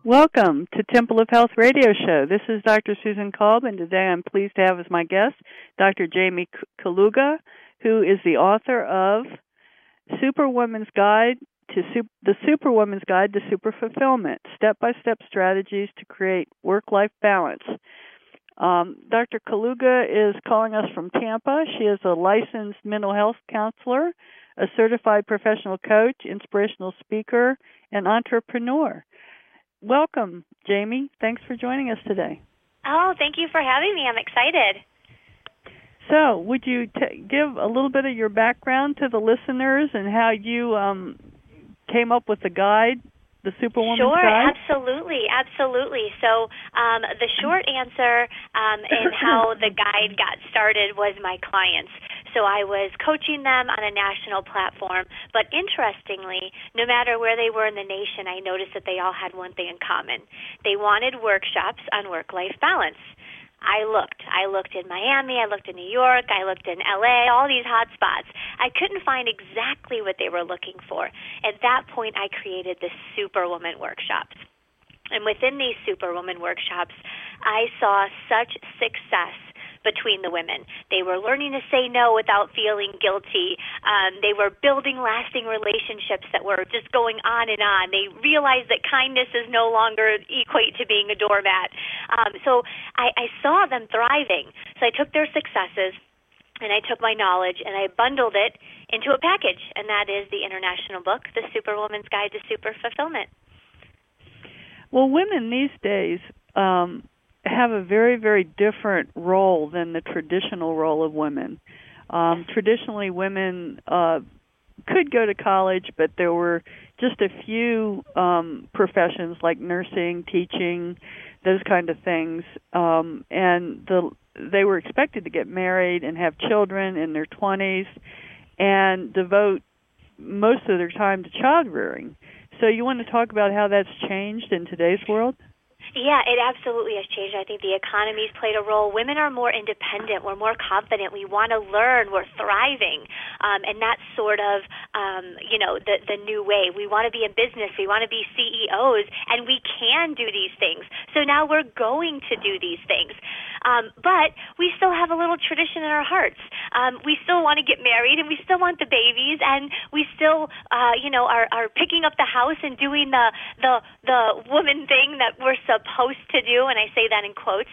Welcome to Temple of Health Radio Show. This is Dr. Susan Kolb, and today I'm pleased to have as my guest Dr. Jamie Kaluga, who is the author of Superwoman's Guide to the Superwoman's Guide to Super Fulfillment: Step-by-Step Strategies to Create Work-Life Balance. Dr. Kaluga is calling us from Tampa. She is a licensed mental health counselor, a certified professional coach, inspirational speaker, and entrepreneur. Welcome, Jamie. Thanks for joining us today. Oh, thank you for having me. I'm excited. So, would you give a little bit of your background to the listeners and how you came up with the guide, the Superwoman's Guide? Sure, absolutely. So, the short answer in how the guide got started was my clients. So I was coaching them on a national platform, but interestingly, no matter where they were in the nation, I noticed that they all had one thing in common. They wanted workshops on work-life balance. I looked in Miami, I looked in New York, I looked in LA, all these hot spots. I couldn't find exactly what they were looking for. At that point, I created the Superwoman workshops. And within these Superwoman workshops, I saw such success between the women. They were learning to say no without feeling guilty. They were building lasting relationships that were just going on and on. They realized that kindness is no longer equate to being a doormat. So I saw them thriving. So I took their successes and I took my knowledge and I bundled it into a package, and that is the international book, The Superwoman's Guide to Super Fulfillment. Well, women these days have a very, very different role than the traditional role of women. Traditionally, women could go to college, but there were just a few professions like nursing, teaching, those kind of things, and they were expected to get married and have children in their 20s and devote most of their time to child rearing. So you want to talk about how that's changed in today's world? Yeah, it absolutely has changed. I think the economy's played a role. Women are more independent. We're more confident. We want to learn. We're thriving. And that's sort of, the new way. We want to be in business. We want to be CEOs, and we can do these things. So now we're going to do these things. But we still have a little tradition in our hearts. We still want to get married, and we still want the babies, and we still, are picking up the house and doing the woman thing that we're supposed to do, and I say that in quotes.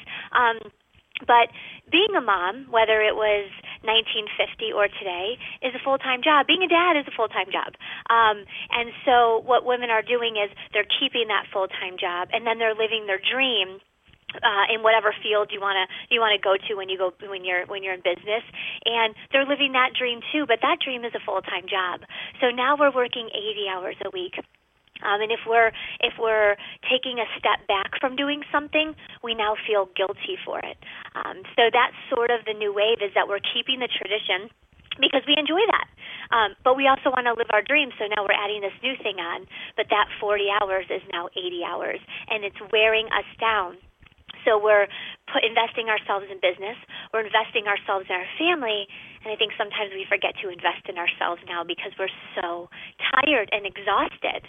But being a mom, whether it was 1950 or today, is a full-time job. Being a dad is a full-time job. And so what women are doing is they're keeping that full-time job, and then they're living their dream in whatever field you want to go to when you're in business, and they're living that dream too. But that dream is a full-time job. So now we're working 80 hours a week. And if we're taking a step back from doing something, we now feel guilty for it. So that's sort of the new wave, is that we're keeping the tradition because we enjoy that. But we also want to live our dreams, so now we're adding this new thing on. But that 40 hours is now 80 hours, and it's wearing us down. So we're investing ourselves in business, we're investing ourselves in our family, and I think sometimes we forget to invest in ourselves now because we're so tired and exhausted.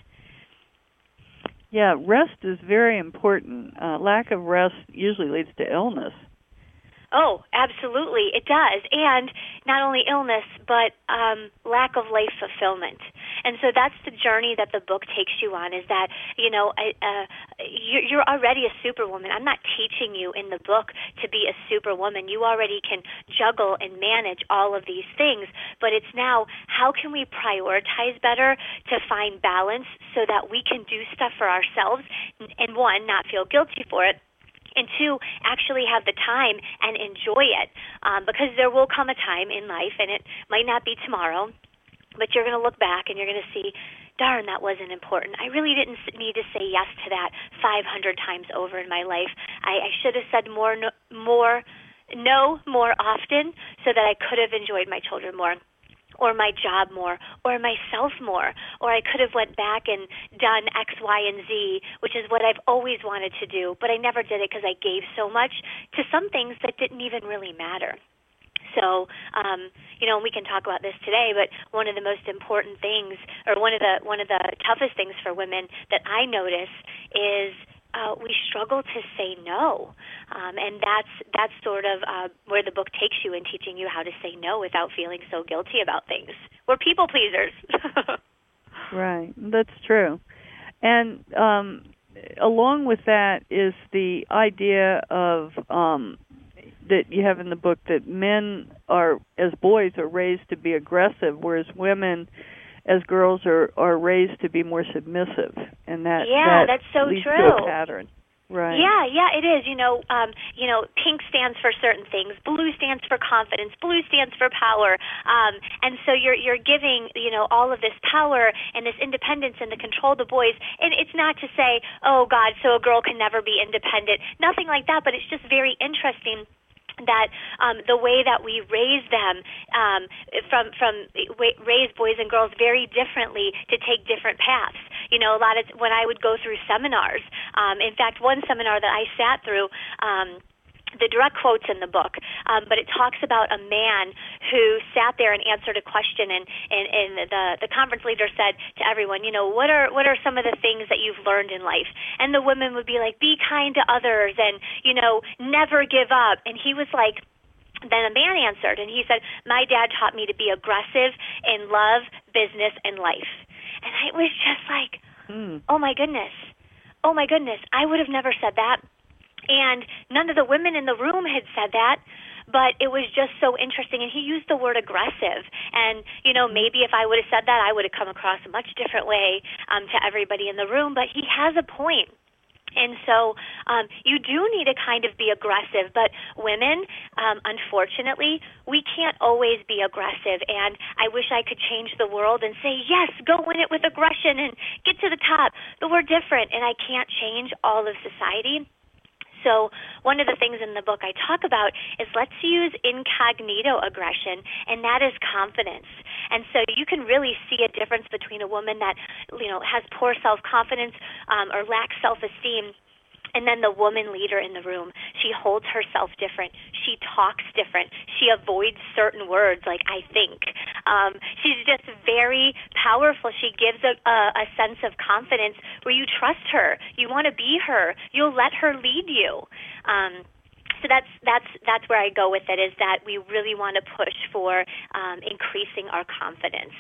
Yeah, rest is very important. Lack of rest usually leads to illness. Oh, absolutely, it does. And not only illness, but lack of life fulfillment. And so that's the journey that the book takes you on, is that, you're already a superwoman. I'm not teaching you in the book to be a superwoman. You already can juggle and manage all of these things. But it's now, how can we prioritize better to find balance so that we can do stuff for ourselves and, one, not feel guilty for it, and two, actually have the time and enjoy it, because there will come a time in life, and it might not be tomorrow, but you're going to look back and you're going to see, darn, that wasn't important. I really didn't need to say yes to that 500 times over in my life. I should have said no more often so that I could have enjoyed my children more, or my job more, or myself more, or I could have went back and done X, Y, and Z, which is what I've always wanted to do, but I never did it because I gave so much to some things that didn't even really matter. So, we can talk about this today, but one of the most important things, or one of the toughest things for women that I notice is we struggle to say no, and that's sort of where the book takes you in teaching you how to say no without feeling so guilty about things. We're people pleasers. Right, that's true. And along with that is the idea of that you have in the book that men are, as boys, are raised to be aggressive, whereas women, as girls, are raised to be more submissive, and that that's so leads true. to a pattern. Right. Yeah, it is. Pink stands for certain things. Blue stands for confidence. Blue stands for power. And so you're giving, all of this power and this independence and the control to boys. And it's not to say, oh God, so a girl can never be independent. Nothing like that. But it's just very interesting that the way that we raise them, raise boys and girls very differently to take different paths. A lot of when I would go through seminars, in fact, one seminar that I sat through, the direct quotes in the book, but it talks about a man who sat there and answered a question, and the conference leader said to everyone, what are some of the things that you've learned in life? And the women would be like, be kind to others, and never give up. And he was like, then a man answered, and he said, my dad taught me to be aggressive in love, business, and life. And I was just like, oh my goodness, I would have never said that. And none of the women in the room had said that, but it was just so interesting. And he used the word aggressive. And, maybe if I would have said that, I would have come across a much different way to everybody in the room. But he has a point. And so you do need to kind of be aggressive. But women, unfortunately, we can't always be aggressive. And I wish I could change the world and say, yes, go win it with aggression and get to the top. But we're different, and I can't change all of society. So one of the things in the book I talk about is let's use incognito aggression, and that is confidence. And so you can really see a difference between a woman that, has poor self-confidence or lacks self-esteem, and then the woman leader in the room. She holds herself different. She talks different. She avoids certain words like I think. She's just very powerful. She gives a sense of confidence where you trust her. You want to be her. You'll let her lead you. So that's where I go with it, is that we really want to push for increasing our confidence.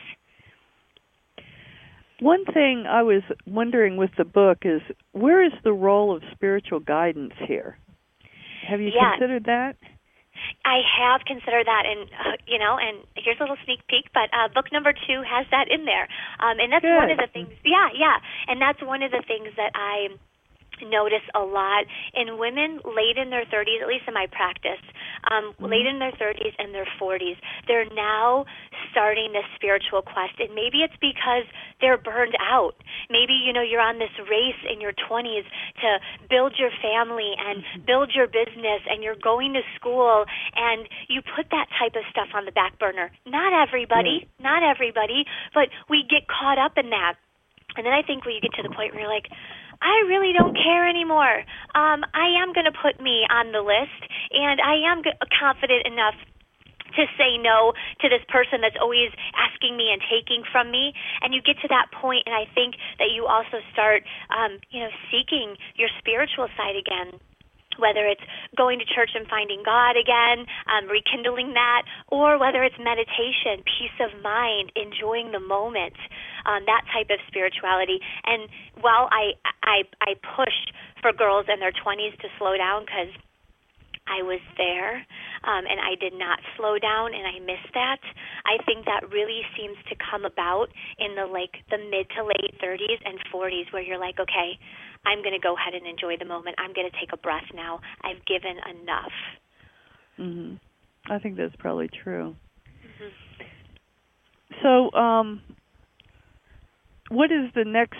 One thing I was wondering with the book is, where is the role of spiritual guidance here? Have you considered that? I have considered that, and and here's a little sneak peek, but book number 2 has that in there, and that's Good. one of the things. Yeah, and that's one of the things that I notice a lot in women late in their 30s, at least in my practice, late in their 30s and their 40s. They're now starting this spiritual quest, and maybe it's because they're burned out. Maybe, you're on this race in your 20s to build your family and build your business, and you're going to school, and you put that type of stuff on the back burner. Not everybody, but we get caught up in that. And then I think when you get to the point where you're like, I really don't care anymore. I am going to put me on the list, and I am confident enough to say no to this person that's always asking me and taking from me. And you get to that point, and I think that you also start, seeking your spiritual side again. Whether it's going to church and finding God again, rekindling that, or whether it's meditation, peace of mind, enjoying the moment, that type of spirituality. And while I push for girls in their 20s to slow down because I was there, and I did not slow down, and I missed that. I think that really seems to come about in the mid to late 30s and 40s, where you're like, okay, I'm going to go ahead and enjoy the moment. I'm going to take a breath now. I've given enough. Mm-hmm. I think that's probably true. Mm-hmm. So, what is the next?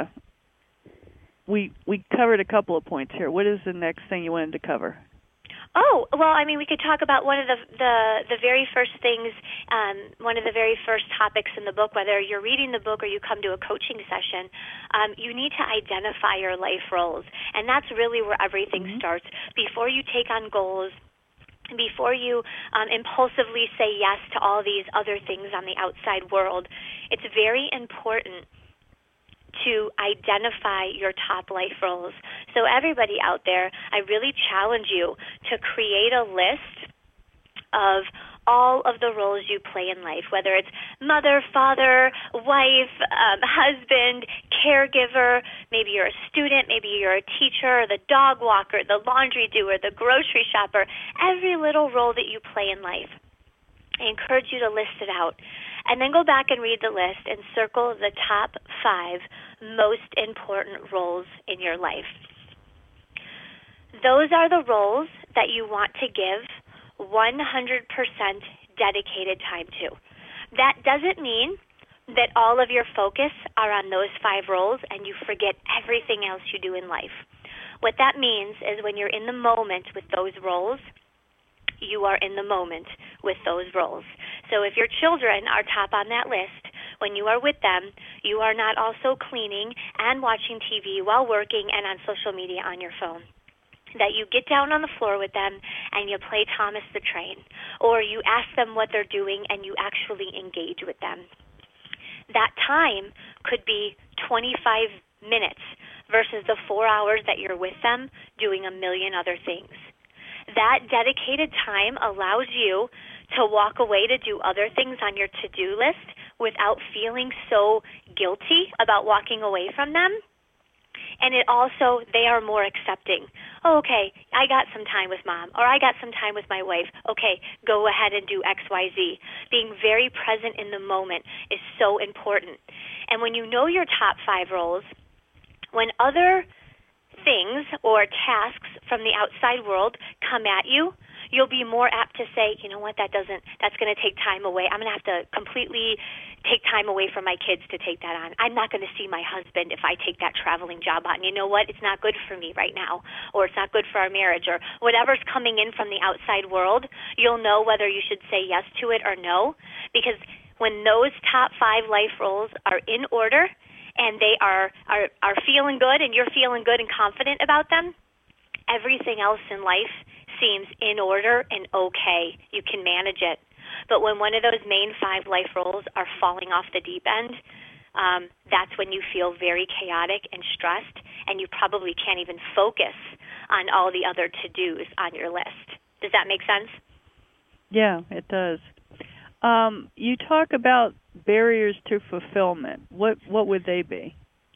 We covered a couple of points here. What is the next thing you wanted to cover? Oh, well, I mean, we could talk about one of the very first things, one of the very first topics in the book, whether you're reading the book or you come to a coaching session, you need to identify your life roles. And that's really where everything starts. Before you take on goals, before you impulsively say yes to all these other things on the outside world, it's very important to identify your top life roles. So everybody out there, I really challenge you to create a list of all of the roles you play in life, whether it's mother, father, wife, husband, caregiver, maybe you're a student, maybe you're a teacher, the dog walker, the laundry doer, the grocery shopper, every little role that you play in life. I encourage you to list it out. And then go back and read the list and circle the top 5 most important roles in your life. Those are the roles that you want to give 100% dedicated time to. That doesn't mean that all of your focus are on those 5 roles and you forget everything else you do in life. What that means is when you're in the moment with those roles, you are in the moment with those roles. So if your children are top on that list, when you are with them, you are not also cleaning and watching TV while working and on social media on your phone. That you get down on the floor with them and you play Thomas the Train, or you ask them what they're doing and you actually engage with them. That time could be 25 minutes versus the 4 hours that you're with them doing a million other things. That dedicated time allows you to walk away to do other things on your to-do list without feeling so guilty about walking away from them. And it also, they are more accepting. Oh, okay, I got some time with mom, or I got some time with my wife. Okay, go ahead and do X, Y, Z. Being very present in the moment is so important. And when you know your top 5 roles, when other things or tasks from the outside world come at you, you'll be more apt to say, you know what, that's going to take time away. I'm going to have to completely take time away from my kids to take that on. I'm not going to see my husband if I take that traveling job on. You know what? It's not good for me right now, or it's not good for our marriage, or whatever's coming in from the outside world, you'll know whether you should say yes to it or no, because when those top 5 life roles are in order and they are feeling good and you're feeling good and confident about them, everything else in life seems in order and okay. You can manage it. But when one of those main 5 life roles are falling off the deep end, that's when you feel very chaotic and stressed, and you probably can't even focus on all the other to-dos on your list. Does that make sense? Yeah, it does. You talk about barriers to fulfillment. What would they be?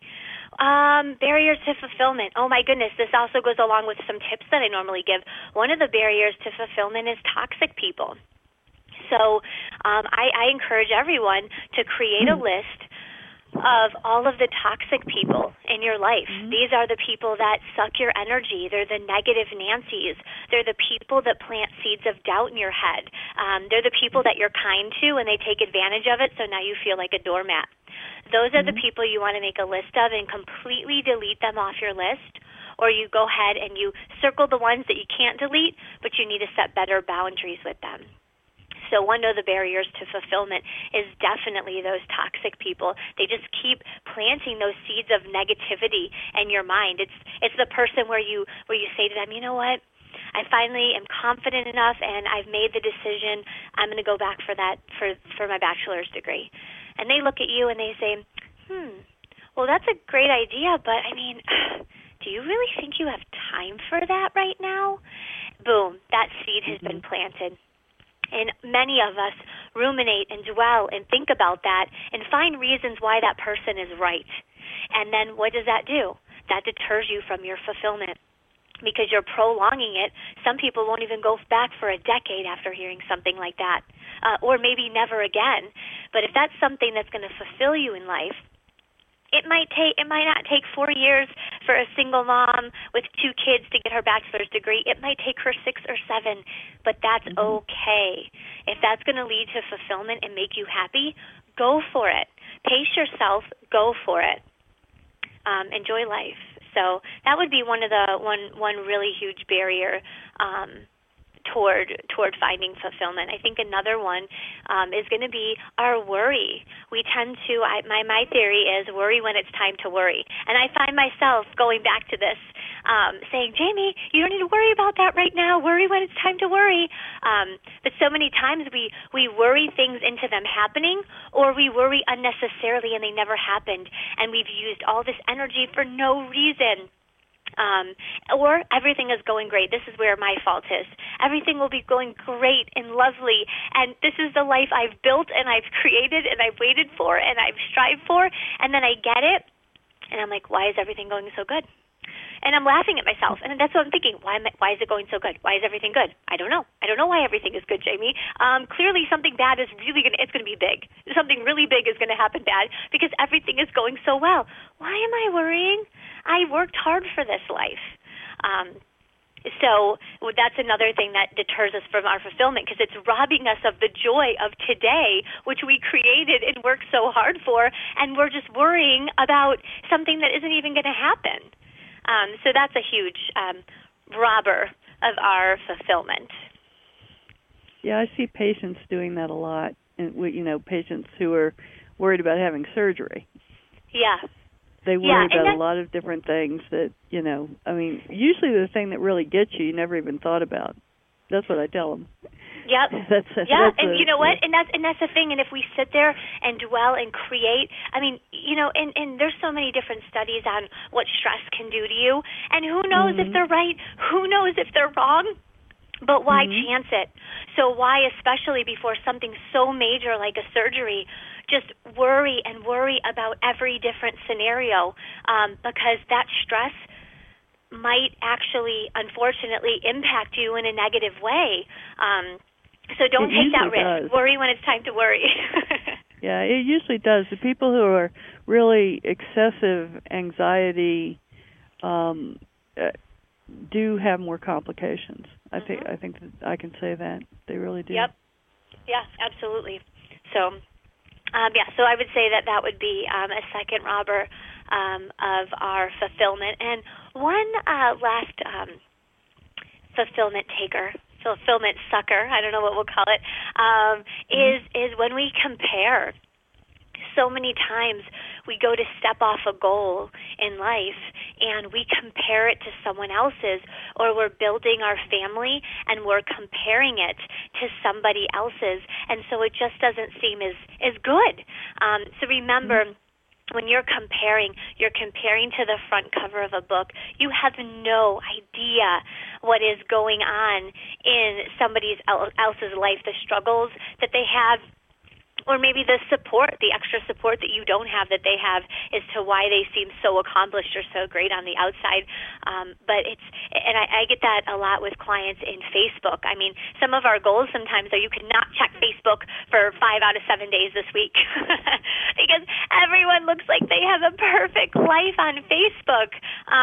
Barriers to fulfillment. Oh my goodness, this also goes along with some tips that I normally give. One of the barriers to fulfillment is toxic people. So I encourage everyone to create a list of all of the toxic people in your life. These are the people that suck your energy. They're the negative Nancys. They're the people that plant seeds of doubt in your head. They're the people that you're kind to and they take advantage of it, so now you feel like a doormat. Those are the people you want to make a list of and completely delete them off your list, or you go ahead and you circle the ones that you can't delete, but you need to set better boundaries with them. So one of the barriers to fulfillment is definitely those toxic people. They just keep planting those seeds of negativity in your mind. It's the person where you say to them, you know what? I finally am confident enough and I've made the decision. I'm going to go back for my bachelor's degree. And they look at you and they say, well, that's a great idea, but I mean, do you really think you have time for that right now? Boom, that seed has been planted. And many of us ruminate and dwell and think about that and find reasons why that person is right. And then what does that do? That deters you from your fulfillment because you're prolonging it. Some people won't even go back for a decade after hearing something like that, or maybe never again. But if that's something that's going to fulfill you in life, it might not take 4 years for a single mom with 2 kids to get her bachelor's degree. It might take her 6 or 7, but that's okay. If that's going to lead to fulfillment and make you happy, go for it. Pace yourself. Go for it. Enjoy life. So that would be one really huge barrier toward finding fulfillment. I think another one is going to be our worry. We tend to, my theory is worry when it's time to worry. And I find myself going back to this saying, Jamie, you don't need to worry about that right now. Worry when it's time to worry. But so many times we worry things into them happening, or we worry unnecessarily and they never happened, and we've used all this energy for no reason. Or everything is going great. This is where my fault is. Everything will be going great and lovely, and this is the life I've built and I've created and I've waited for and I've strived for, and then I get it, and I'm like, why is everything going so good? And I'm laughing at myself, and that's what I'm thinking. Why is it going so good? Why is everything good? I don't know. I don't know why everything is good, Jamie. Clearly something bad is it's going to be big. Something really big is going to happen bad because everything is going so well. Why am I worrying? I worked hard for this life. So that's another thing that deters us from our fulfillment, because it's robbing us of the joy of today, which we created and worked so hard for, and we're just worrying about something that isn't even going to happen. So that's a huge robber of our fulfillment. Yeah, I see patients doing that a lot, and patients who are worried about having surgery. Yeah. They worry about a lot of different things that, usually the thing that really gets you never even thought about. That's what I tell them. Yep. And you know what? And that's the thing. And if we sit there and dwell and create, and there's so many different studies on what stress can do to you. And who knows if they're right? Who knows if they're wrong? But why chance it? So why, especially before something so major like a surgery, just worry and worry about every different scenario, because that stress might actually, unfortunately, impact you in a negative way. So don't take that risk. Does. Worry when it's time to worry. Yeah, it usually does. The people who are really excessive anxiety do have more complications. I think that I can say that they really do. Yep. Yeah, absolutely. So, so I would say that would be a second robber of our fulfillment. And one last fulfillment sucker, I don't know what we'll call it, is when we compare. So many times we go to step off a goal in life and we compare it to someone else's, or we're building our family and we're comparing it to somebody else's, and so it just doesn't seem as good. So remember, when you're comparing to the front cover of a book. You have no idea what is going on in somebody else's life, the struggles that they have, or maybe the extra support that you don't have that they have, as to why they seem so accomplished or so great on the outside. But I get that a lot with clients in Facebook. I mean, some of our goals sometimes are you cannot check Facebook for 5 out of 7 days this week because everyone looks like they have a perfect life on Facebook.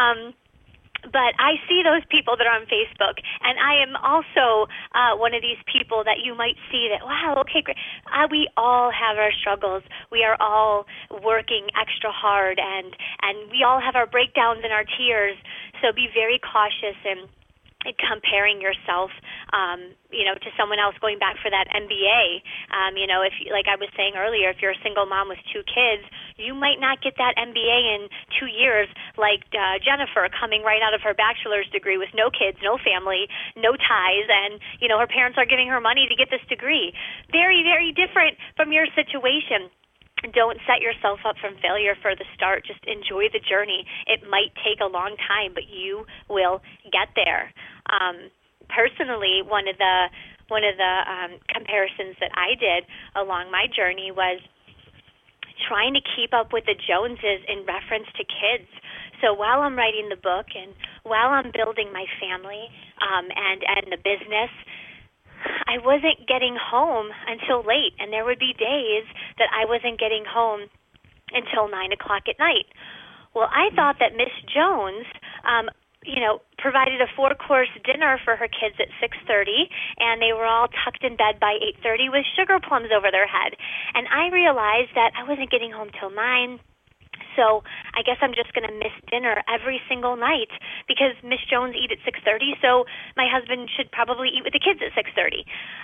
But I see those people that are on Facebook, and I am also one of these people that you might see that, wow, okay, great. We all have our struggles. We are all working extra hard, and we all have our breakdowns and our tears. So be very cautious in comparing yourself, to someone else, going back for that MBA. If, like I was saying earlier, if you're a single mom with 2 kids, you might not get that MBA in 2 years like Jennifer, coming right out of her bachelor's degree with no kids, no family, no ties, and, her parents are giving her money to get this degree. Very, very different from your situation. Don't set yourself up from failure for the start. Just enjoy the journey. It might take a long time, but you will get there. Personally, one of the comparisons that I did along my journey was trying to keep up with the Joneses in reference to kids. So while I'm writing the book and while I'm building my family and the business, I wasn't getting home until late, and there would be days that I wasn't getting home until 9 o'clock at night. Well, I thought that Miss Jones, provided a 4-course dinner for her kids at 6:30, and they were all tucked in bed by 8:30 with sugar plums over their head. And I realized that I wasn't getting home till 9. So I guess I'm just going to miss dinner every single night because Miss Jones eat at 6:30, so my husband should probably eat with the kids at 6:30.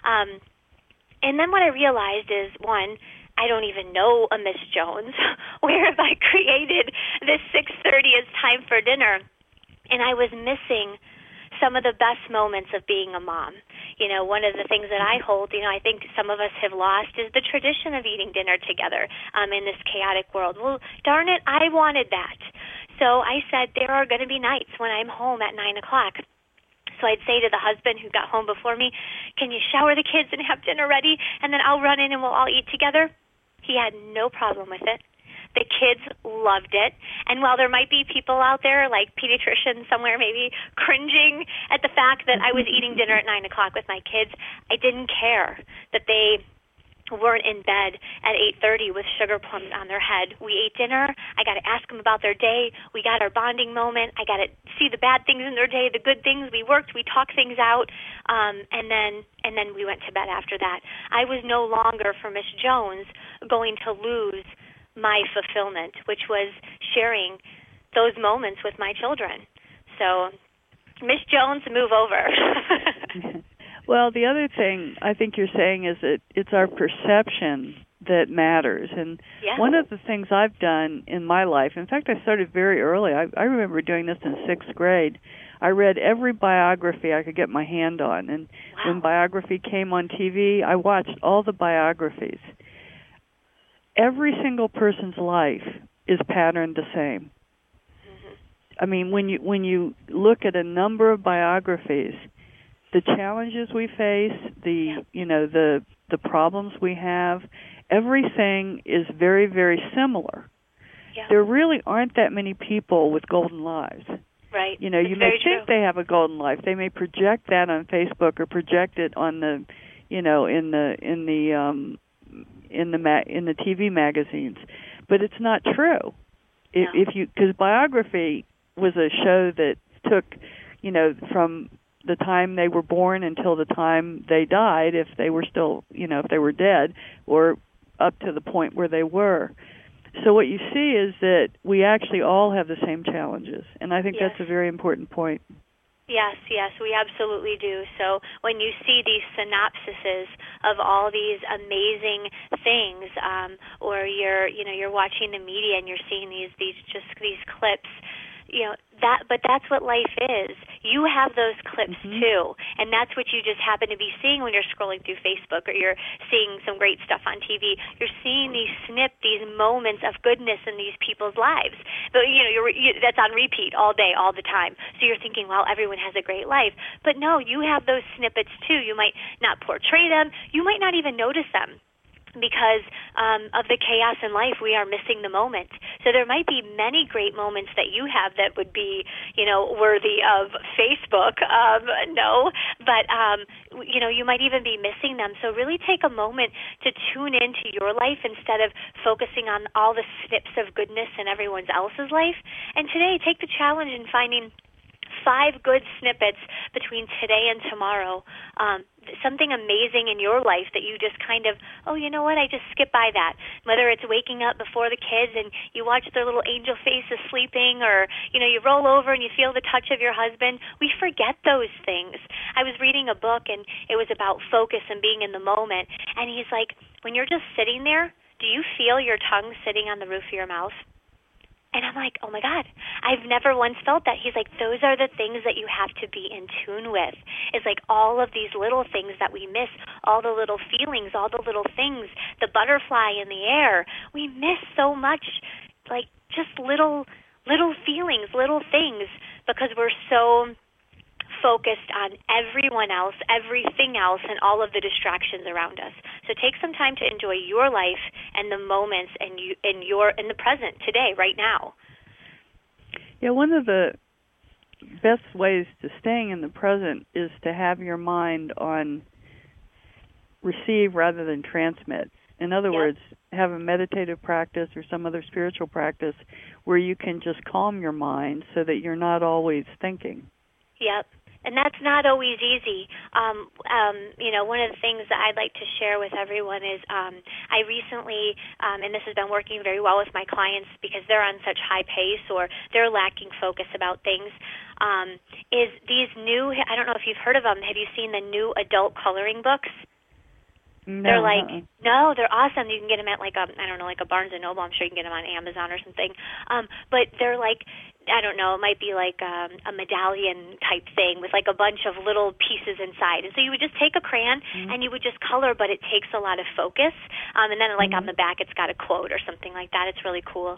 And then what I realized is, one, I don't even know a Miss Jones. Where have I created this 6:30 as time for dinner? and I was missing some of the best moments of being a mom. You know, one of the things that I hold, you know, I think some of us have lost is the tradition of eating dinner together in this chaotic world. Well, darn it, I wanted that. So I said there are going to be nights when I'm home at 9 o'clock. So I'd say to the husband who got home before me, can you shower the kids and have dinner ready, and then I'll run in and we'll all eat together? He had no problem with it. The kids loved it. And while there might be people out there, like pediatricians somewhere maybe cringing at the fact that I was eating dinner at 9 o'clock with my kids, I didn't care that they weren't in bed at 8:30 with sugar plums on their head. We ate dinner. I got to ask them about their day. We got our bonding moment. I got to see the bad things in their day, the good things. We worked. We talked things out, and then we went to bed after that. I was no longer, for Miss Jones, going to lose my fulfillment, which was sharing those moments with my children. So, Miss Jones, move over. Well, the other thing I think you're saying is that it's our perception that matters. And one of the things I've done in my life, in fact, I started very early. I remember doing this in 6th grade. I read every biography I could get my hand on. And when biography came on TV, I watched all the biographies. Every single person's life is patterned the same. I mean, when you look at a number of biographies, the challenges we face, the problems we have, everything is very, very similar. Yeah. There really aren't that many people with golden lives. Right. You know, you may think they have a golden life. They may project that on Facebook or project it on the, you know, in the TV magazines, but it's not true. Because biography was a show that took, you know, from the time they were born until the time they died, if they were still, you know, if they were dead, or up to the point where they were. So what you see is that we actually all have the same challenges, and I think that's a very important point. Yes, we absolutely do. So when you see these synopsises of all these amazing things, or you're watching the media and you're seeing these clips, you know, but that's what life is. You have those clips too, and that's what you just happen to be seeing when you're scrolling through Facebook or you're seeing some great stuff on TV. You're seeing these moments of goodness in these people's lives. But you know, that's on repeat all day, all the time. So you're thinking, well, everyone has a great life, but no, you have those snippets too. You might not portray them. You might not even notice them. Because of the chaos in life, we are missing the moment. So there might be many great moments that you have that would be, you know, worthy of Facebook. No, but you know, you might even be missing them. So really take a moment to tune into your life instead of focusing on all the snips of goodness in everyone else's life. And today, take the challenge in finding 5 good snippets between today and tomorrow, something amazing in your life that you just kind of, oh, you know what, I just skip by that. Whether it's waking up before the kids and you watch their little angel faces sleeping, or, you know, you roll over and you feel the touch of your husband. We forget those things. I was reading a book, and it was about focus and being in the moment, and he's like, when you're just sitting there, do you feel your tongue sitting on the roof of your mouth? And I'm like, oh, my God, I've never once felt that. He's like, those are the things that you have to be in tune with. It's like all of these little things that we miss, all the little feelings, all the little things, the butterfly in the air. We miss so much, like just little feelings, little things, because we're so focused on everyone else, everything else, and all of the distractions around us. So take some time to enjoy your life and the moments in the present today, right now. Yeah, one of the best ways to staying in the present is to have your mind on receive rather than transmit. In other words, have a meditative practice or some other spiritual practice where you can just calm your mind so that you're not always thinking. Yep. And that's not always easy. You know, one of the things that I'd like to share with everyone is I recently, and this has been working very well with my clients because they're on such high pace or they're lacking focus about things, is these new, I don't know if you've heard of them, have you seen the new adult coloring books? No, they're like, no, they're awesome. You can get them at like a Barnes & Noble. I'm sure you can get them on Amazon or something. But they're like I don't know, it might be like a medallion type thing with like a bunch of little pieces inside. And so you would just take a crayon and you would just color, but it takes a lot of focus. And then like on the back it's got a quote or something like that. It's really cool.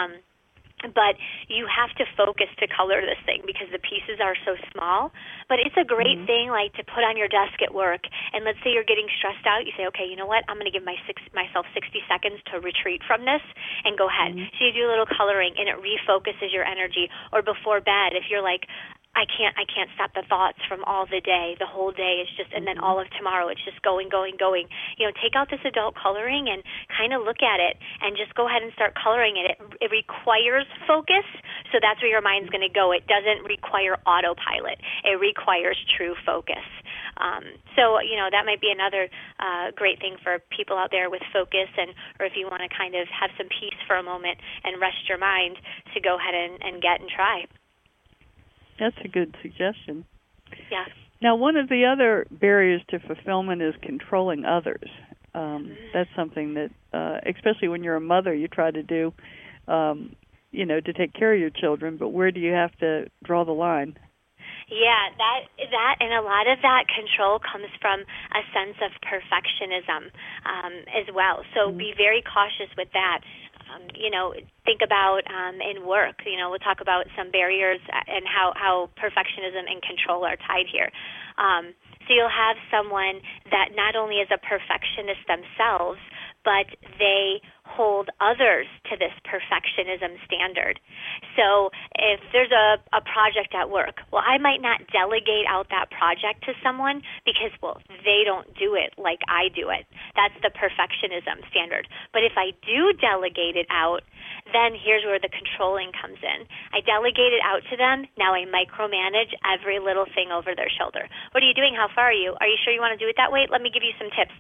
But you have to focus to color this thing because the pieces are so small. But it's a great thing, like, to put on your desk at work. And let's say you're getting stressed out. You say, okay, you know what? I'm going to give myself 60 seconds to retreat from this and go ahead. So you do a little coloring, and it refocuses your energy. Or before bed, if you're like, I can't stop the thoughts from all the day. The whole day is just, and then all of tomorrow, it's just going. You know, take out this adult coloring and kind of look at it and just go ahead and start coloring it. It requires focus, so that's where your mind's going to go. It doesn't require autopilot. It requires true focus. So, you know, that might be another great thing for people out there with focus, or if you want to kind of have some peace for a moment and rest your mind, to go ahead and get and try. That's a good suggestion. Yeah. Now, one of the other barriers to fulfillment is controlling others. That's something that, especially when you're a mother, you try to do, you know, to take care of your children, but where do you have to draw the line? Yeah, that and a lot of that control comes from a sense of perfectionism as well. So be very cautious with that. You know, think about in work. You know, we'll talk about some barriers and how perfectionism and control are tied here. So you'll have someone that not only is a perfectionist themselves, but they hold others to this perfectionism standard. So if there's a project at work, well, I might not delegate out that project to someone because, well, they don't do it like I do it. That's the perfectionism standard. But if I do delegate it out, then here's where the controlling comes in. I delegate it out to them. Now I micromanage every little thing over their shoulder. What are you doing? How far are you? Are you sure you want to do it that way? Let me give you some tips.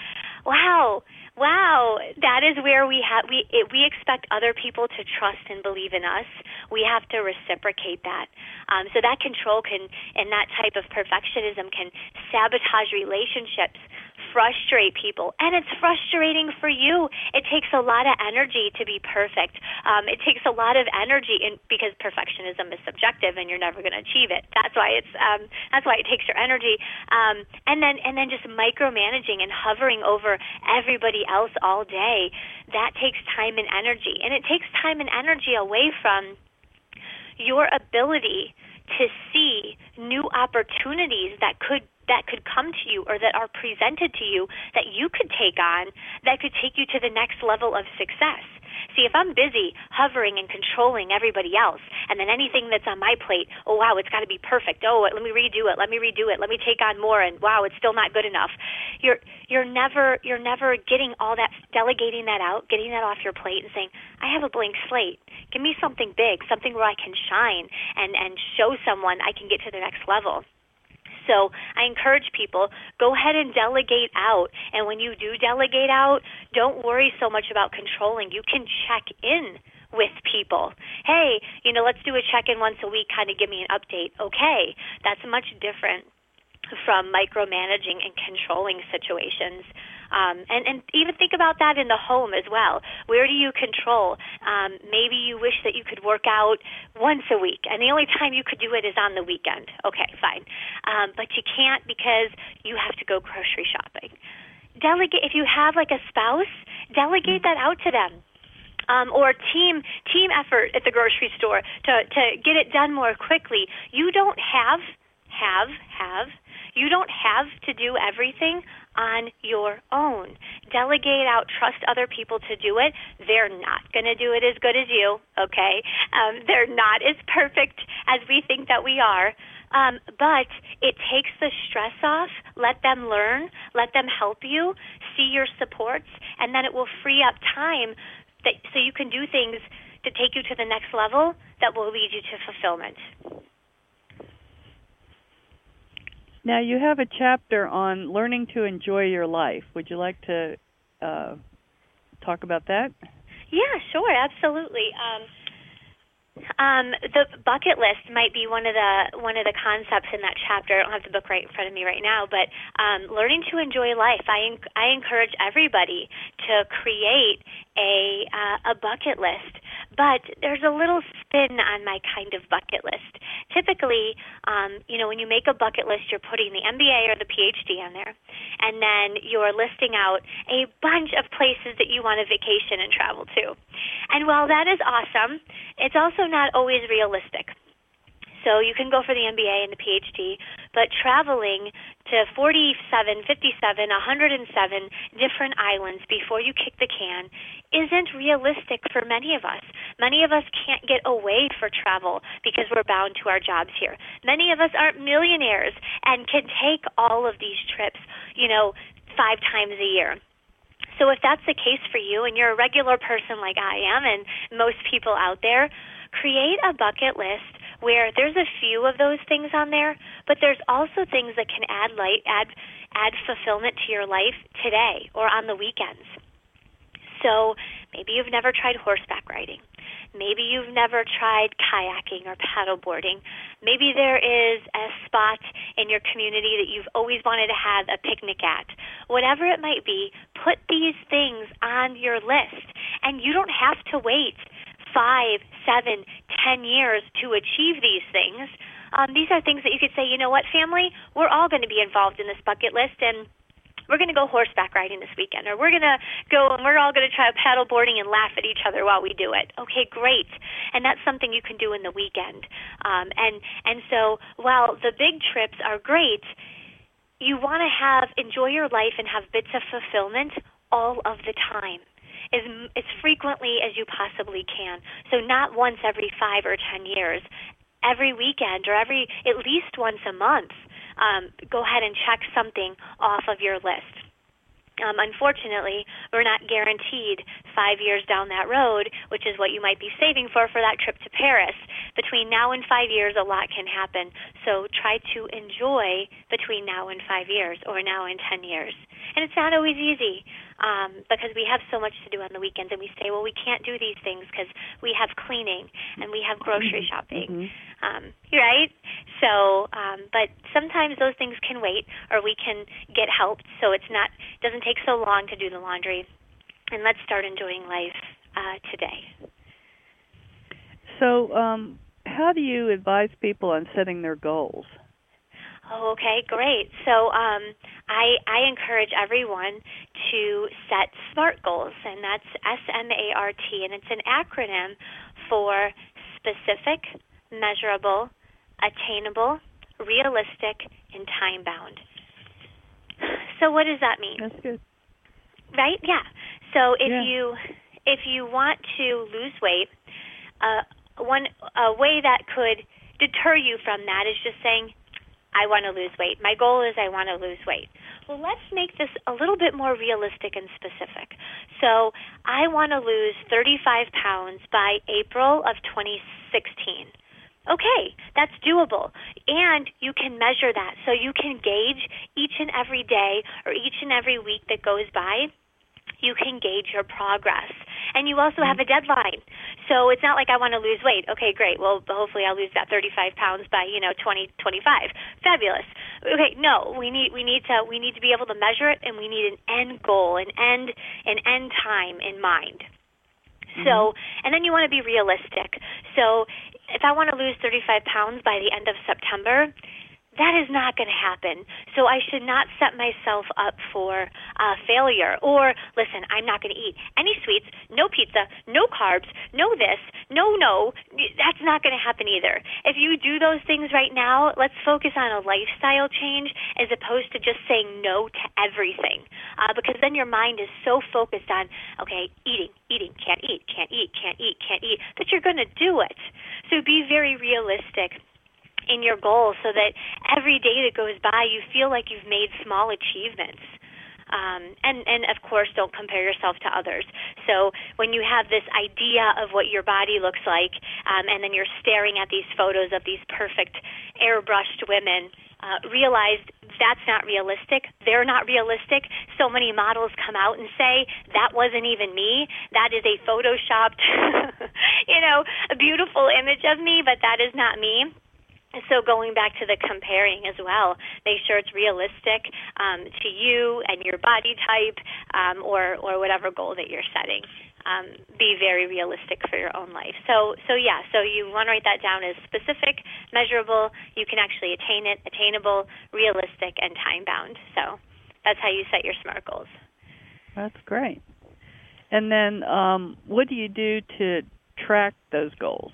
Wow, that is where we expect other people to trust and believe in us. We have to reciprocate that. So that control and that type of perfectionism can sabotage relationships, frustrate people, and it's frustrating for you. It takes a lot of energy to be perfect. It takes a lot of energy because perfectionism is subjective, and you're never going to achieve it. That's why it takes your energy. And then just micromanaging and hovering over everybody else all day, that takes time and energy. And it takes time and energy away from your ability to see new opportunities that could come to you or that are presented to you that you could take on that could take you to the next level of success. See, if I'm busy hovering and controlling everybody else, and then anything that's on my plate, oh, wow, it's got to be perfect. Oh, let me redo it. Let me take on more, and wow, it's still not good enough. You're never getting all that, delegating that out, getting that off your plate and saying, I have a blank slate. Give me something big, something where I can shine and show someone I can get to the next level. So I encourage people, go ahead and delegate out. And when you do delegate out, don't worry so much about controlling. You can check in with people. Hey, let's do a check-in once a week, kind of give me an update. Okay, that's much different from micromanaging and controlling situations. And even think about that in the home as well. Where do you control? Maybe you wish that you could work out once a week, and the only time you could do it is on the weekend. Okay, fine. But you can't because you have to go grocery shopping. Delegate. If you have like a spouse, delegate that out to them. Or team effort at the grocery store to get it done more quickly. You don't you don't have to do everything on your own. Delegate out, trust other people to do it. They're not going to do it as good as you, okay? They're not as perfect as we think that we are. But it takes the stress off. Let them learn. Let them help you. See your supports. And then it will free up time so you can do things to take you to the next level that will lead you to fulfillment. Now, you have a chapter on learning to enjoy your life. Would you like to talk about that? Yeah, sure, absolutely. The bucket list might be one of the concepts in that chapter. I don't have the book right in front of me right now, but learning to enjoy life. I encourage everybody to create a bucket list. But there's a little spin on my kind of bucket list. Typically, when you make a bucket list, you're putting the MBA or the PhD on there, and then you're listing out a bunch of places that you want to vacation and travel to. And while that is awesome, it's also not always realistic. So you can go for the MBA and the PhD, but traveling to 47, 57, 107 different islands before you kick the can isn't realistic for many of us. Many of us can't get away for travel because we're bound to our jobs here. Many of us aren't millionaires and can take all of these trips, 5 times a year. So if that's the case for you and you're a regular person like I am and most people out there, create a bucket list where there's a few of those things on there, but there's also things that can add fulfillment to your life today or on the weekends. So maybe you've never tried horseback riding. Maybe you've never tried kayaking or paddleboarding. Maybe there is a spot in your community that you've always wanted to have a picnic at. Whatever it might be, put these things on your list. And you don't have to wait 5, 7, 10 years to achieve these things. These are things that you could say, you know what, family, we're all going to be involved in this bucket list, and we're going to go horseback riding this weekend, or we're going to go and we're all going to try paddleboarding and laugh at each other while we do it. Okay, great. And that's something you can do in the weekend. And so while the big trips are great, you want to enjoy your life and have bits of fulfillment all of the time, as frequently as you possibly can. So not once every 5 or 10 years, every weekend or at least once a month. Go ahead and check something off of your list. Unfortunately, we're not guaranteed 5 years down that road, which is what you might be saving for that trip to Paris. Between now and 5 years, a lot can happen. So try to enjoy between now and 5 years or now and 10 years. And it's not always easy because we have so much to do on the weekends, and we say, well, we can't do these things because we have cleaning and we have grocery shopping, right? So, but sometimes those things can wait, or we can get help, so it doesn't take so long to do the laundry. And let's start enjoying life today. So, how do you advise people on setting their goals? Oh, okay, great. So I encourage everyone to set SMART goals, and that's SMART, and it's an acronym for specific, measurable, attainable, realistic, and time-bound. So what does that mean? That's good. Right? Yeah. So if you want to lose weight, a way that could deter you from that is just saying, I want to lose weight. My goal is I want to lose weight. Well, let's make this a little bit more realistic and specific. So I want to lose 35 pounds by April of 2016. Okay, that's doable. And you can measure that. So you can gauge each and every day or each and every week that goes by. You can gauge your progress. And you also have a deadline. So it's not like I want to lose weight. Okay, great. Well, hopefully I'll lose that 35 pounds by, 2025. Fabulous. Okay, no, we need to be able to measure it, and we need an end goal, an end time in mind. So, and then you want to be realistic. So if I want to lose 35 pounds by the end of September, that is not going to happen. So I should not set myself up for failure. Or, listen, I'm not going to eat any sweets, no pizza, no carbs, no this, no. That's not going to happen either. If you do those things right now, let's focus on a lifestyle change as opposed to just saying no to everything. Because then your mind is so focused on, okay, eating, can't eat, that you're going to do it. So be very realistic in your goals so that every day that goes by you feel like you've made small achievements. And of course, don't compare yourself to others. So when you have this idea of what your body looks like, and then you're staring at these photos of these perfect airbrushed women, realize that's not realistic. They're not realistic. So many models come out and say, that wasn't even me. That is a photoshopped, a beautiful image of me, but that is not me. So going back to the comparing as well, make sure it's realistic to you and your body type or whatever goal that you're setting. be very realistic for your own life. So you want to write that down as specific, measurable. You can actually attain it, attainable, realistic, and time-bound. So that's how you set your SMART goals. That's great. And then what do you do to track those goals?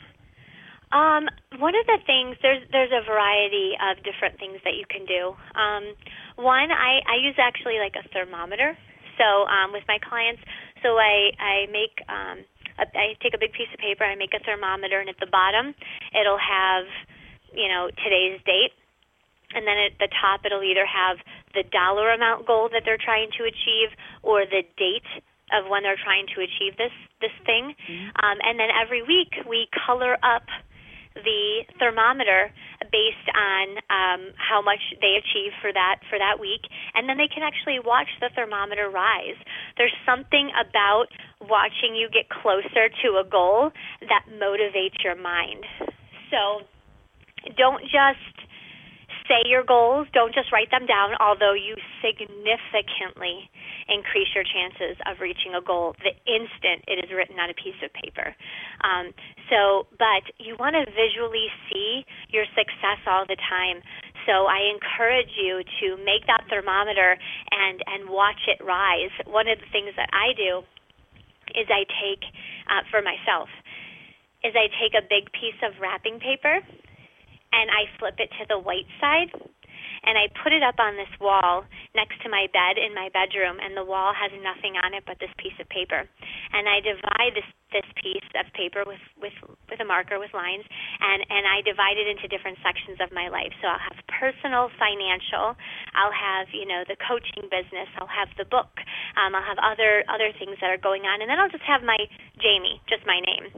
One of the things, there's a variety of different things that you can do. One, I use actually like a thermometer. So with my clients, so I make I take a big piece of paper, I make a thermometer, and at the bottom it'll have today's date, and then at the top it'll either have the dollar amount goal that they're trying to achieve or the date of when they're trying to achieve this thing. Mm-hmm. And then every week we color up the thermometer based on how much they achieve for that week, and then they can actually watch the thermometer rise. There's something about watching you get closer to a goal that motivates your mind. So don't just say your goals, don't just write them down, although you significantly increase your chances of reaching a goal the instant it is written on a piece of paper. But you want to visually see your success all the time. So I encourage you to make that thermometer and watch it rise. One of the things that I do is I take, for myself, is I take a big piece of wrapping paper and I flip it to the white side, and I put it up on this wall next to my bed in my bedroom, and the wall has nothing on it but this piece of paper. And I divide this piece of paper with a marker with lines, and I divide it into different sections of my life. So I'll have personal, financial, I'll have, the coaching business, I'll have the book, I'll have other things that are going on, and then I'll just have my Jamie, just my name.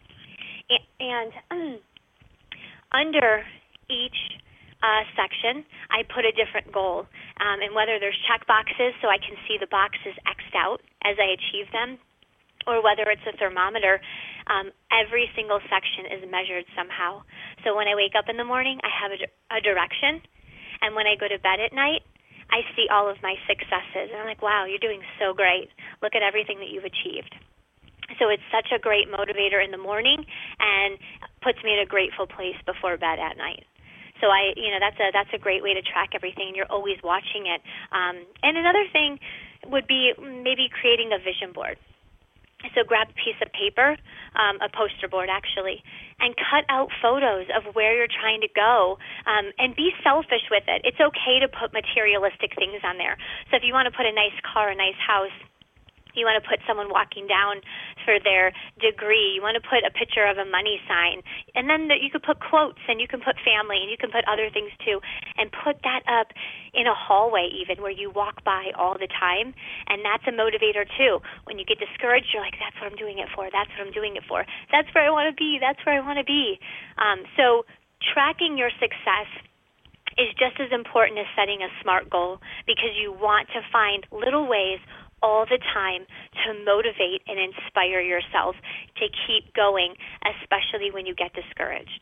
And under each section, I put a different goal, and whether there's check boxes so I can see the boxes X'd out as I achieve them, or whether it's a thermometer, every single section is measured somehow. So when I wake up in the morning, I have a direction, and when I go to bed at night, I see all of my successes, and I'm like, wow, you're doing so great. Look at everything that you've achieved. So it's such a great motivator in the morning and puts me in a grateful place before bed at night. So that's a great way to track everything. You're always watching it. And another thing would be maybe creating a vision board. So grab a piece of paper, a poster board actually, and cut out photos of where you're trying to go, and be selfish with it. It's okay to put materialistic things on there. So if you want to put a nice car, a nice house, you want to put someone walking down for their degree. You want to put a picture of a money sign. And then you could put quotes, and you can put family, and you can put other things too, and put that up in a hallway even where you walk by all the time. And that's a motivator too. When you get discouraged, you're like, that's what I'm doing it for. That's what I'm doing it for. That's where I want to be. That's where I want to be. So tracking your success is just as important as setting a SMART goal, because you want to find little ways all the time to motivate and inspire yourself to keep going, especially when you get discouraged.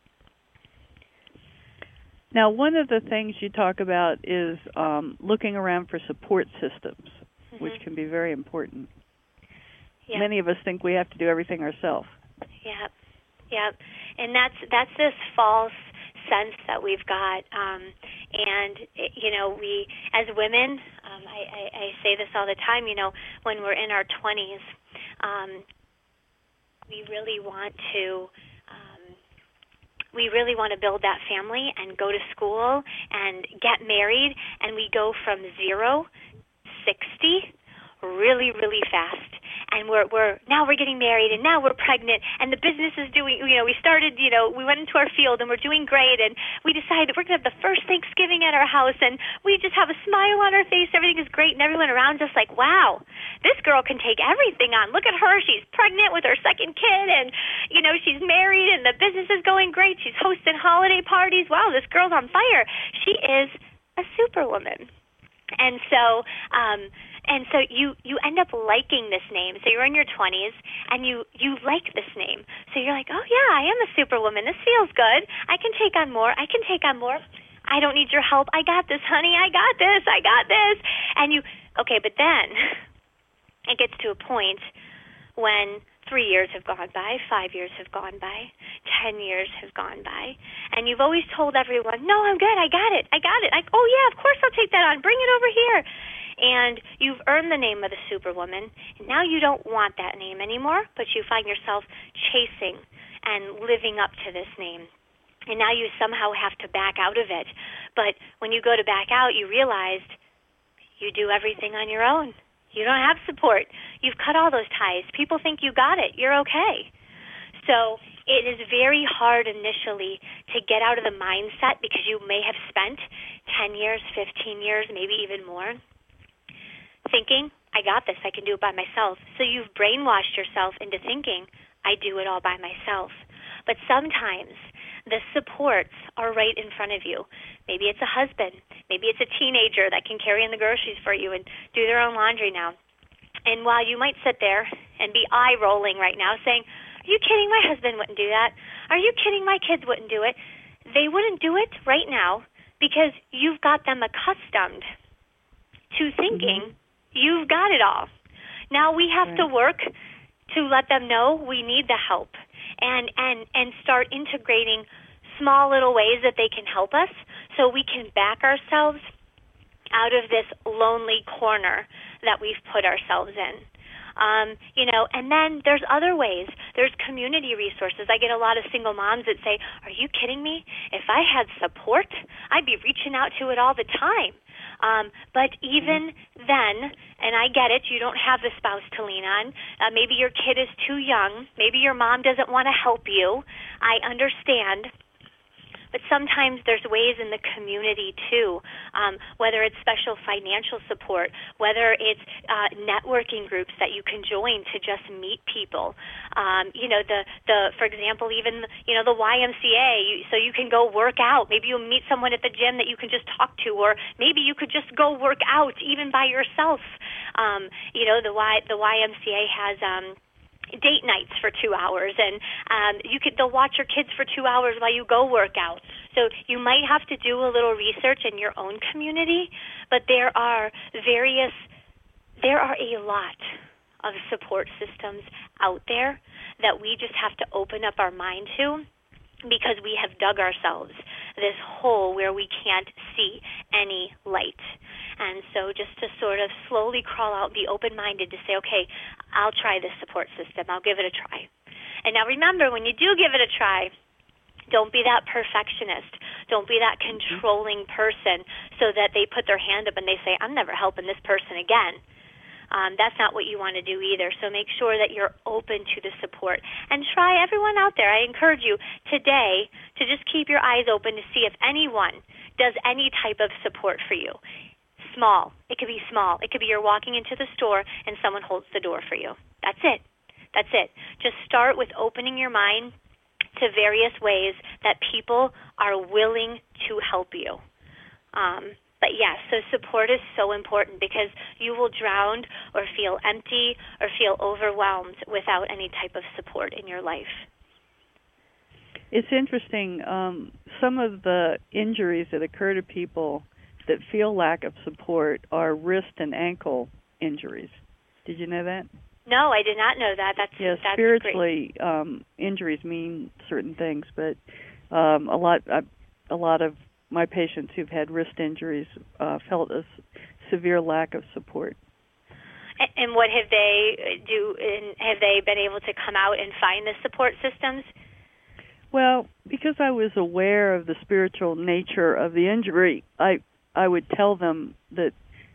Now, one of the things you talk about is looking around for support systems, mm-hmm. which can be very important. Yep. Many of us think we have to do everything ourselves. Yep. And that's this false sense that we've got, and we as women, I say this all the time, when we're in our 20s, we really want to build that family and go to school and get married, and we go from 0 to 60 really, really fast. And we're getting married, and now we're pregnant, and the business is doing, we started, we went into our field, and we're doing great, and we decided we're going to have the first Thanksgiving at our house, and we just have a smile on our face, everything is great, and everyone around us like, wow, this girl can take everything on. Look at her, she's pregnant with her second kid, and, she's married, and the business is going great, she's hosting holiday parties. Wow, this girl's on fire. She is a superwoman. And so you end up liking this name. So you're in your 20s, and you like this name. So you're like, oh, yeah, I am a superwoman. This feels good. I can take on more. I don't need your help. I got this, honey. I got this. And but then it gets to a point when 3 years have gone by, 5 years have gone by, 10 years have gone by, and you've always told everyone, no, I'm good, I got it. Oh, yeah, of course I'll take that on. Bring it over here. And you've earned the name of the Superwoman, and now you don't want that name anymore, but you find yourself chasing and living up to this name. And now you somehow have to back out of it. But when you go to back out, you realized you do everything on your own. You don't have support. You've cut all those ties. People think you got it. You're okay. So it is very hard initially to get out of the mindset, because you may have spent 10 years, 15 years, maybe even more, thinking, I got this, I can do it by myself. So you've brainwashed yourself into thinking, I do it all by myself. But sometimes the supports are right in front of you. Maybe it's a husband. Maybe it's a teenager that can carry in the groceries for you and do their own laundry now. And while you might sit there and be eye-rolling right now saying, are you kidding? My husband wouldn't do that. Are you kidding? My kids wouldn't do it. They wouldn't do it right now because you've got them accustomed to thinking you've got it all. Now we have to work to let them know we need the help and start integrating small little ways that they can help us so we can back ourselves out of this lonely corner that we've put ourselves in. And then there's other ways. There's community resources. I get a lot of single moms that say, are you kidding me? If I had support, I'd be reaching out to it all the time. But even then, and I get it, you don't have the spouse to lean on. Maybe your kid is too young. Maybe your mom doesn't want to help you. I understand. But sometimes there's ways in the community, too, whether it's special financial support, whether it's networking groups that you can join to just meet people. For example, even, the YMCA, so you can go work out. Maybe you'll meet someone at the gym that you can just talk to, or maybe you could just go work out even by yourself. The YMCA has date nights for 2 hours, and they'll watch your kids for 2 hours while you go work out. So you might have to do a little research in your own community, but there are a lot of support systems out there that we just have to open up our mind to, because we have dug ourselves this hole where we can't see any light. And so just to sort of slowly crawl out, be open-minded to say, okay, I'll try this support system. I'll give it a try. And now remember, when you do give it a try, don't be that perfectionist. Don't be that controlling person so that they put their hand up and they say, I'm never helping this person again. That's not what you want to do either. So make sure that you're open to the support. And try, everyone out there, I encourage you today to just keep your eyes open to see if anyone does any type of support for you. Small. It could be small. It could be you're walking into the store and someone holds the door for you. That's it. That's it. Just start with opening your mind to various ways that people are willing to help you. But yes, so support is so important, because you will drown or feel empty or feel overwhelmed without any type of support in your life. It's interesting. Some of the injuries that occur to people that feel lack of support are wrist and ankle injuries. Did you know that? No, I did not know that. That's spiritually, great. Injuries mean certain things, but a lot of my patients who've had wrist injuries felt a severe lack of support. And what have they do? Have they been able to come out and find the support systems? Well, because I was aware of the spiritual nature of the injury, I would tell them that,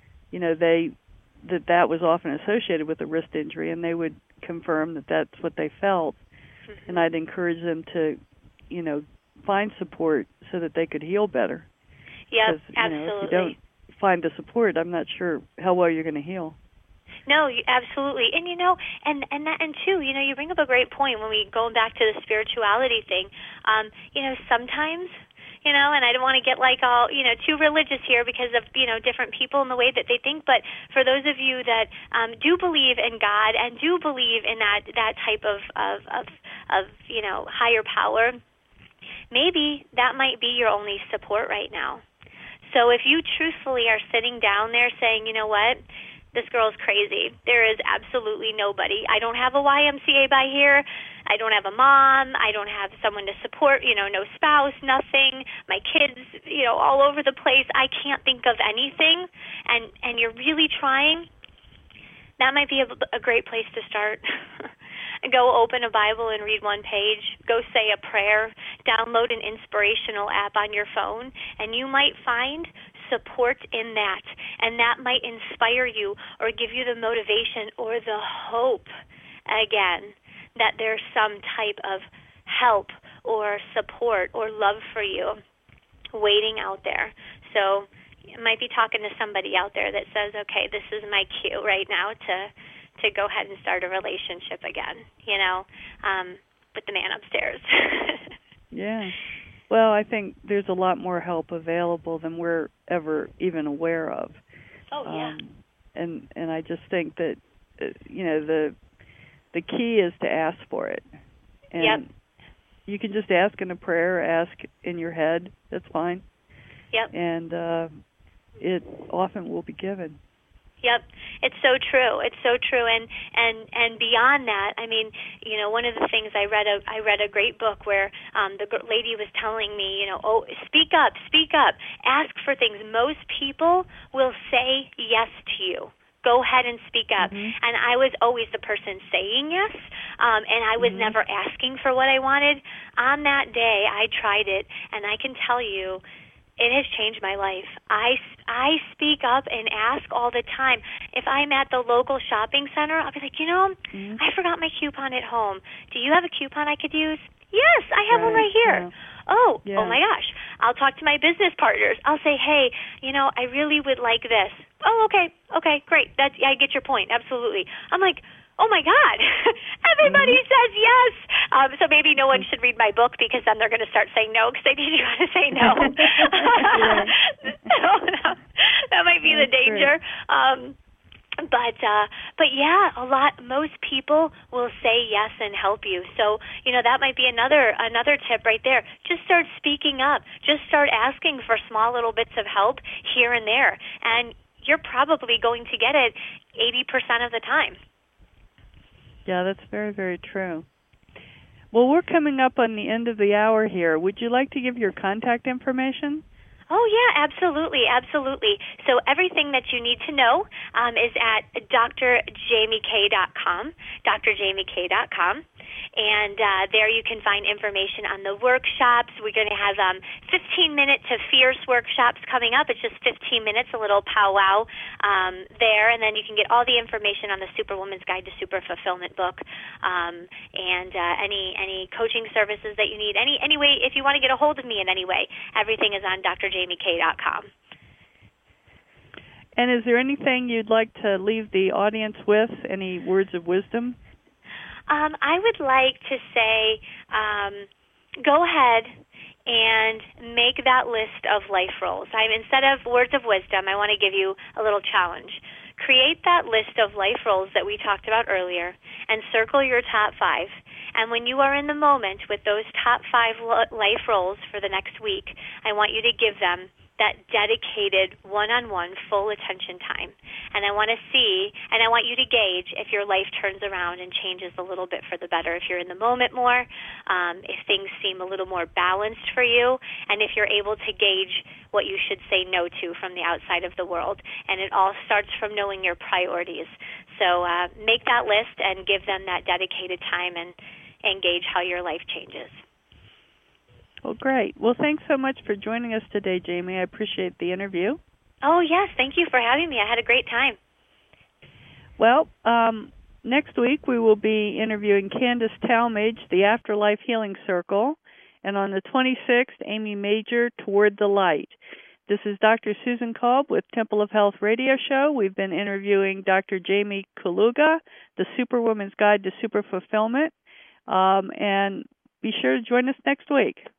that was often associated with a wrist injury, and they would confirm that that's what they felt. Mm-hmm. And I'd encourage them to, find support so that they could heal better. Yeah, absolutely. If you don't find the support, I'm not sure how well you're going to heal. No, absolutely. And too, you bring up a great point when we go back to the spirituality thing. Sometimes, and I don't want to get like all, too religious here because of, different people and the way that they think. But for those of you that do believe in God and do believe in that type of higher power, maybe that might be your only support right now. So if you truthfully are sitting down there saying, you know what, this girl's crazy. There is absolutely nobody. I don't have a YMCA by here. I don't have a mom. I don't have someone to support, no spouse, nothing. My kids, all over the place. I can't think of anything. And you're really trying. That might be a great place to start. Go open a Bible and read one page. Go say a prayer. Download an inspirational app on your phone, and you might find support in that. And that might inspire you or give you the motivation or the hope, again, that there's some type of help or support or love for you waiting out there. So you might be talking to somebody out there that says, okay, this is my cue right now to go ahead and start a relationship again, with the man upstairs. Yeah. Well, I think there's a lot more help available than we're ever even aware of. Oh, yeah. And I just think that, the key is to ask for it. And yep. You can just ask in a prayer, ask in your head. That's fine. Yep. And it often will be given. Yep, it's so true. It's so true, and beyond that, I mean, one of the things I read a great book where the lady was telling me, speak up, ask for things. Most people will say yes to you. Go ahead and speak up. Mm-hmm. And I was always the person saying yes, and I was never asking for what I wanted. On that day, I tried it, and I can tell you, it has changed my life. I speak up and ask all the time. If I'm at the local shopping center, I'll be like, I forgot my coupon at home. Do you have a coupon I could use? Yes, I have one right here. Yeah. Oh my gosh. I'll talk to my business partners. I'll say, hey, I really would like this. Oh, okay, great. I get your point. Absolutely. I'm like, oh my God, everybody says yes. So maybe no one should read my book because then they're going to start saying no because they need you to say no. So that might be the danger. But yeah, most people will say yes and help you. So, that might be another tip right there. Just start speaking up. Just start asking for small little bits of help here and there. And you're probably going to get it 80% of the time. Yeah, that's very, very true. Well, we're coming up on the end of the hour here. Would you like to give your contact information? Oh, yeah, absolutely. So everything that you need to know is at drjamiek.com, drjamiek.com. And there you can find information on the workshops. We're going to have 15-minute to Fierce workshops coming up. It's just 15 minutes, a little powwow there. And then you can get all the information on the Superwoman's Guide to Super Fulfillment book. And any coaching services that you need. Any way, if you want to get a hold of me in any way, everything is on drjamiek.com. And is there anything you'd like to leave the audience with? Any words of wisdom? I would like to say, go ahead and make that list of life roles. Instead of words of wisdom, I want to give you a little challenge. Create that list of life roles that we talked about earlier and circle your top 5. And when you are in the moment with those top 5 life roles for the next week, I want you to give them that dedicated one-on-one full attention time. And I want to see, and I want you to gauge if your life turns around and changes a little bit for the better, if you're in the moment more, if things seem a little more balanced for you, and if you're able to gauge what you should say no to from the outside of the world. And it all starts from knowing your priorities. So make that list and give them that dedicated time and gauge how your life changes. Well, great. Well, thanks so much for joining us today, Jamie. I appreciate the interview. Oh, yes. Thank you for having me. I had a great time. Well, next week we will be interviewing Candace Talmage, the Afterlife Healing Circle, and on the 26th, Amy Major, Toward the Light. This is Dr. Susan Kolb with Temple of Health Radio Show. We've been interviewing Dr. Jamie Kaluga, the Superwoman's Guide to Super Fulfillment, and be sure to join us next week.